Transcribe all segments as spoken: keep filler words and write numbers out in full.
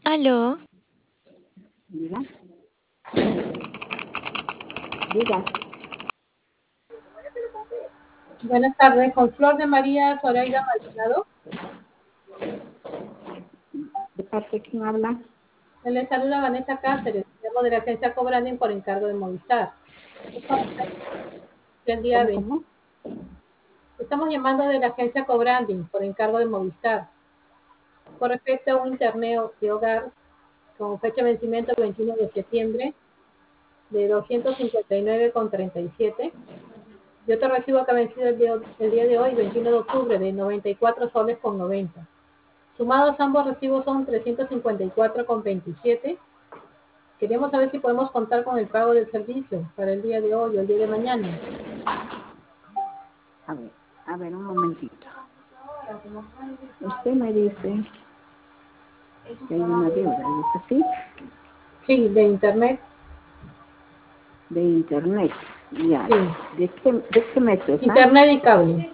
Aló. Diga. Diga. Buenas tardes, con Flor de María Zoraida Maldonado. ¿De parte de quién habla? Le saluda Vanessa Cáceres, llamo de la agencia Cobranding por encargo de Movistar. El día ¿Cómo, veinte. cómo? Estamos llamando de la agencia Cobranding por encargo de Movistar. Con respecto a un internet de hogar con fecha de vencimiento el veintiuno de septiembre de doscientos cincuenta y nueve con treinta y siete. Y otro recibo que ha vencido el día, el día de hoy, veintiuno de octubre, de noventa y cuatro soles con noventa. Sumados ambos recibos son trescientos cincuenta y cuatro con veintisiete. Queremos saber si podemos contar con el pago del servicio para el día de hoy o el día de mañana. A ver, a ver, un momentito. Usted me dice que hay una deuda, ¿es así? Sí, de internet. De internet. Ya. Sí. ¿De qué, de qué mes es? ¿Ah? Internet y cable.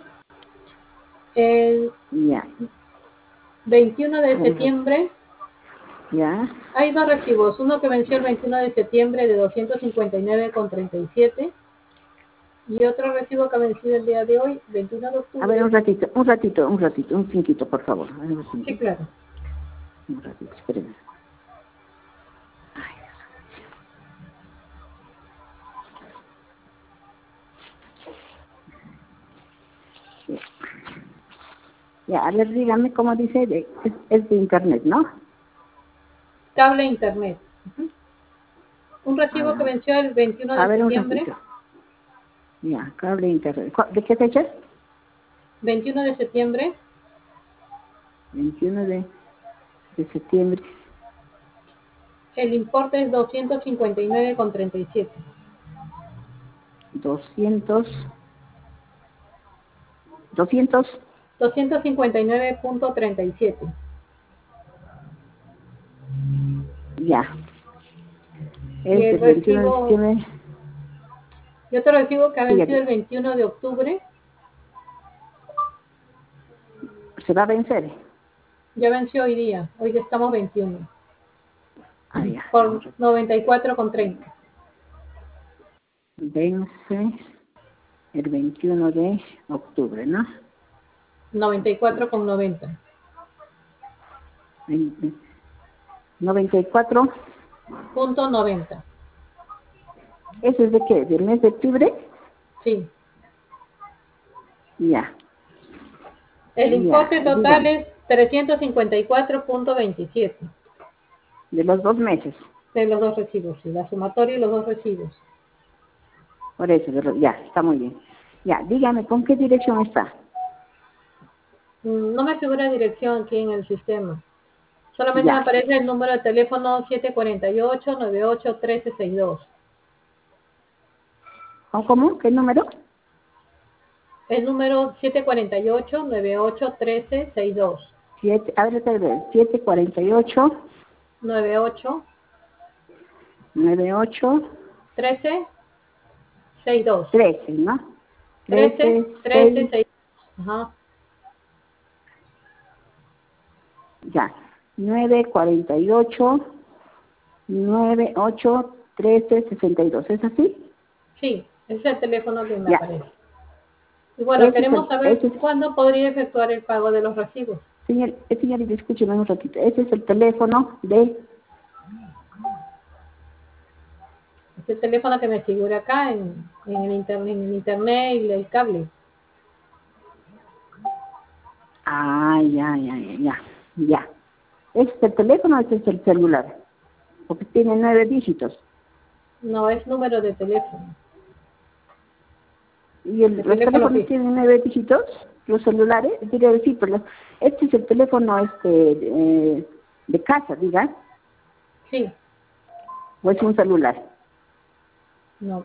El Ya. veintiuno de A ver, septiembre ya. hay dos recibos. Uno que venció el veintiuno de septiembre de doscientos cincuenta y nueve con treinta y siete. Y otro recibo que ha vencido el día de hoy, veintiuno de octubre. A ver, un ratito, un ratito, un ratito, un cinquito, por favor. A ver, un Sí, cinquito. claro. Un ratito, espérenme. Ay, Dios. Ya, a ver, dígame cómo dice, de, es, es de internet, ¿no? Cable e internet. Uh-huh. Un A recibo que ver, venció el veintiuno a de ver, un septiembre. ratito. Ya, cable internet. ¿De qué fecha? veintiuno de septiembre. veintiuno de, de septiembre. El importe es doscientos cincuenta y nueve con treinta y siete. doscientos. doscientos. doscientos cincuenta y nueve con treinta y siete. Ya. Y Es el del veintiuno de recibo, septiembre. y otro recibo que ha vencido Fíjate. el veintiuno de octubre. ¿Se va a vencer? Ya venció hoy día. Hoy ya estamos veintiuno. Ah, ya. Por noventa y cuatro con treinta. Vence el veintiuno de octubre, ¿no? noventa y cuatro con noventa. noventa y cuatro. Punto noventa. ¿Eso es de qué? ¿Del mes de octubre? Sí. Ya. El importe Ya, total dígame. es trescientos cincuenta y cuatro punto veintisiete. De los dos meses. De los dos recibos, sí, la sumatoria y los dos recibos. Por eso, de los, ya, está muy bien. Ya, dígame, ¿con qué dirección está? No me figura dirección aquí en el sistema. Solamente Ya. me aparece el número de teléfono siete cuatro ocho, nueve ocho uno tres seis dos. ¿Cómo? ¿Qué número? El número siete cuatro ocho, nueve ocho uno tres seis dos. Siete, a ver, otra vez. siete cuatro ocho. nueve ocho nueve ocho. trece sesenta y dos. trece, ¿no? trece, trece, trece, seis. sesenta y dos. Ajá. Ya. nueve cuatro ocho. nueve ocho trece sesenta y dos. ¿Es así? Sí, ese es el teléfono que me Ya. aparece. Y bueno, Ese es queremos el, saber ese es, cuándo podría efectuar el pago de los recibos. señor, eh, señorita, escúcheme un ratito. Ese es el teléfono de... Es el teléfono que me figura acá en, en, el, internet, en el internet y el cable. Ah, ya, ya, ya, ya. Ya. ¿Este es el teléfono o este es el celular? Porque tiene nueve dígitos. No, es número de teléfono. ¿Y el, El los teléfono teléfonos fijo. tienen nueve dígitos? ¿Los celulares? Quiero decir, pero este es el teléfono este de, de casa, diga. Sí. ¿O es un celular? No.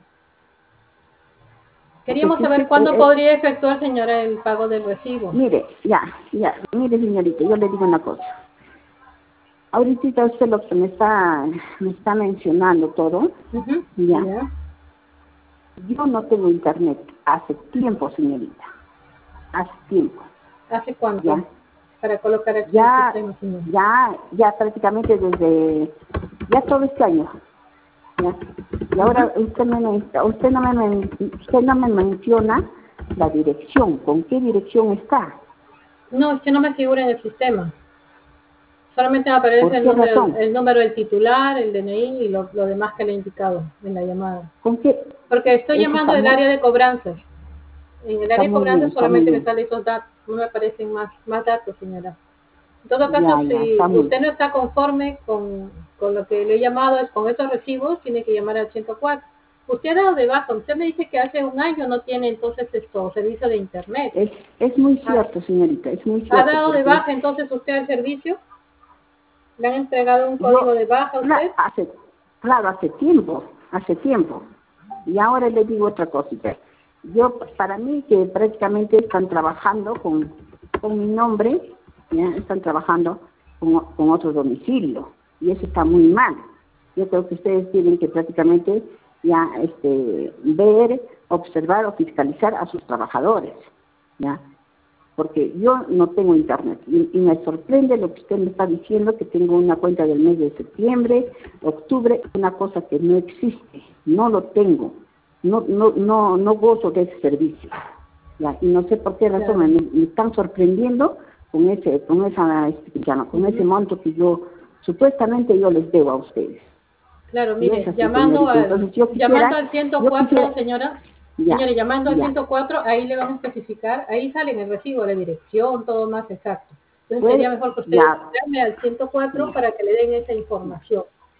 Porque Queríamos si saber usted... cuándo Eh, eh, podría efectuar, señora, el pago del recibo. mire, ya, ya. Mire, señorita, yo le digo una cosa. Ahorita usted lo que me está, me está mencionando todo, Uh-huh. ya. Yeah. Yo no tengo internet hace tiempo, señorita. Hace tiempo. ¿Hace cuánto? Ya. para colocar aquí Ya, el sistema, señor. ya, ya prácticamente desde, ya todo este año. ¿Ya? Y ahora usted, me, usted, no me, usted no me menciona la dirección, ¿con qué dirección está? No, es que no me figura en el sistema. Solamente me aparece ¿Por el qué número, razón? el número del titular, el D N I y lo, lo demás que le he indicado en la llamada. ¿Con qué? Porque estoy Eso llamando está del muy, área de cobranzas. En el está área de muy bien, cobranzas está muy solamente me bien. salen esos datos, no me aparecen más, más datos, señora. En todo caso, Ya, ya, está si muy usted no está conforme con, con lo que le he llamado, es con esos recibos, tiene que llamar al ciento cuatro. Usted ha dado de baja, usted me dice que hace un año no tiene entonces esto, servicio de internet. Es, es muy ¿Ha, cierto, señorita, es muy ha cierto, dado de porque baja entonces usted el servicio? ¿Le han entregado un código yo, de baja a claro, usted? hace, claro, hace tiempo, hace tiempo. Y ahora le digo otra cosita. Yo, para mí, que prácticamente están trabajando con, con mi nombre, ¿ya? Están trabajando con, con otro domicilio, y eso está muy mal. Yo creo que ustedes tienen que prácticamente ya este, ver, observar o fiscalizar a sus trabajadores, ¿ya? Porque yo no tengo internet y, y me sorprende lo que usted me está diciendo, que tengo una cuenta del mes de septiembre, octubre, una cosa que no existe, no lo tengo, no no no no gozo de ese servicio, ya, y no sé por qué razón Claro. me, me están sorprendiendo con ese con esa este, con Uh-huh. ese monto que yo supuestamente yo les debo a ustedes. Claro, Y es mire, así, llamando señorita. al Entonces yo llamando quisiera, al ciento yo cuatro, quisiera, señora, ya, señores, llamando al ya, ciento cuatro, ahí le van a especificar, ahí sale en el recibo la dirección, todo más exacto. Entonces sería puede, mejor que ustedes ya, llamen al ciento cuatro ya. para que le den esa información.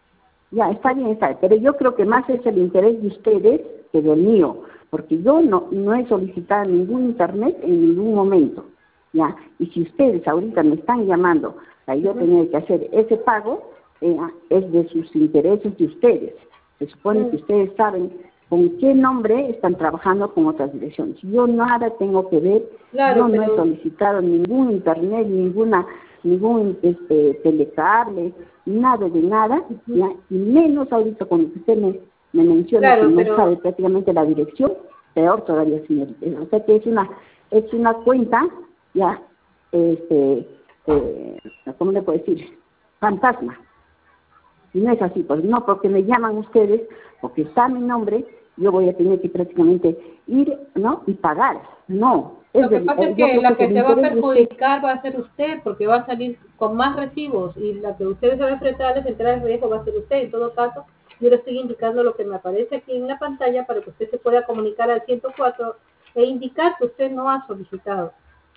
Ya, está bien, está bien, pero yo creo que más es el interés de ustedes que del mío, porque yo no, no he solicitado ningún internet en ningún momento, ya, y si ustedes ahorita me están llamando para yo Uh-huh. tener que hacer ese pago, eh, es de sus intereses de ustedes. Se supone que Uh-huh. ustedes saben con qué nombre están trabajando con otras direcciones. Yo nada tengo que ver, Claro, yo no he pero solicitado ningún internet, ninguna, ningún este, telecable, nada de nada, uh-huh. ¿ya? Y menos ahorita cuando usted me, me menciona que Claro, no pero sabe prácticamente la dirección, peor todavía, señorita. O sea que es una, es una cuenta, ya, este, eh, ¿cómo le puedo decir? Fantasma. Y no es así, pues no, porque me llaman ustedes, porque está mi nombre, yo voy a tener que prácticamente ir, ¿no? Y pagar. No, es lo que del, pasa eh, es yo que creo que la es que el se va a interés de usted. perjudicar va a ser usted, porque va a salir con más recibos y la que ustedes se va a enfrentar a entrar en riesgo va a ser usted. En todo caso, yo le estoy indicando lo que me aparece aquí en la pantalla para que usted se pueda comunicar al ciento cuatro e indicar que usted no ha solicitado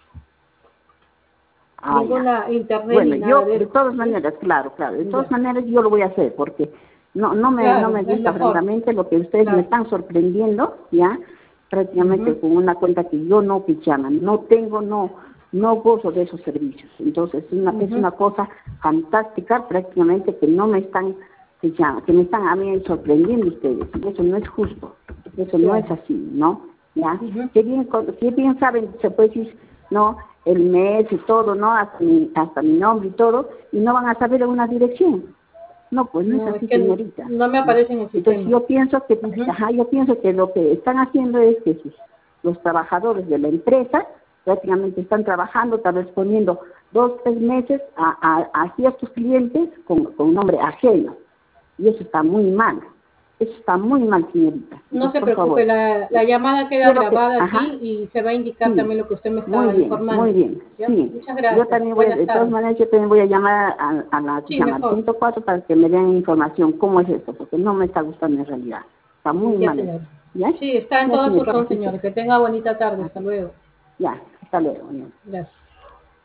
Ah, ya. ninguna internet Bueno, ni nada yo, de de eso. todas ¿Sí? maneras, claro, claro, de todas Ya. maneras yo lo voy a hacer, porque no no me no Claro, me es gusta mejor. francamente lo que ustedes me Claro. están sorprendiendo, ya, prácticamente Uh-huh. con una cuenta que yo no llaman, no tengo, no no gozo de esos servicios. Entonces, es una, es Uh-huh. una cosa fantástica prácticamente que no me están, que, ya, que me están a mí sorprendiendo ustedes, y eso no es justo, eso no Claro. es así, ¿no? ¿Ya? Uh-huh. Qué bien, qué bien saben, se puede decir, ¿no? El mes y todo, ¿no? Hasta mi, hasta mi nombre y todo, y no van a saber una dirección. No, pues no es No, es así, que señorita. no me ¿No? aparece en el Entonces sistema. yo pienso que, Uh-huh. ajá, yo pienso que lo que están haciendo es que sus, los trabajadores de la empresa prácticamente están trabajando, tal vez poniendo dos, tres meses a, a, a ciertos clientes con, con nombre ajeno. Y eso está muy mal. Eso está muy mal, señorita. No Entonces, se por preocupe, favor, la, la llamada queda quiero que, grabada ajá, aquí y se va a indicar sí, también lo que usted me muy está bien, muy informando. bien, ¿Ya? sí. Muchas Yo gracias. también voy a, Buenas de todas tardes. maneras, yo también voy a llamar a, a la que Sí, se llama mejor. ciento cuatro para que me den información cómo es esto, porque no me está gustando en realidad. Está muy Ya, mal señor. eso. ¿Ya? Sí, está en Ya, toda su señorita, razón, pues, señor. Que tenga bonita tarde. Hasta luego. ya, hasta luego. Ya. Gracias.